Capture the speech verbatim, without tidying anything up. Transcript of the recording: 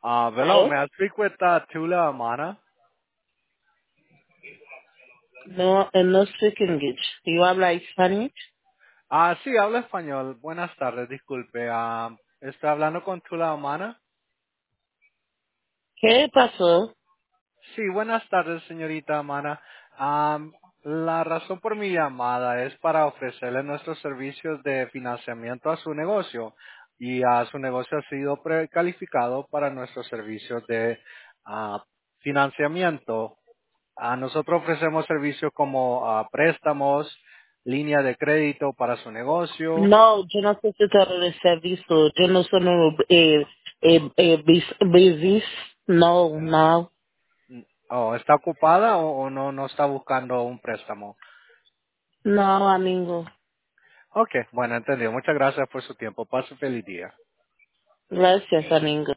Uh, hello, ¿Aló? may I speak with uh, Tula Amana? No, eh, no speak English. ¿You habla Spanish? Ah, sí, habla español. Buenas tardes, disculpe. Ah, ¿Estoy hablando con Tula Amana? ¿Qué pasó? Sí, buenas tardes, señorita Amana. Am, la razón por mi llamada es para ofrecerle nuestros servicios de financiamiento a su negocio y a su negocio ha sido precalificado para nuestros servicios de ah, financiamiento. A nosotros ofrecemos servicios como ah, préstamos, línea de crédito para su negocio. No, yo no necesito el servicio. Yo no soy un eh, eh, eh, bus- business. No, no. ¿O está ocupada o, o no, no está buscando un préstamo? No, amigo. Ok, bueno, entendido. Muchas gracias por su tiempo. Pase un feliz día. Gracias, amigo.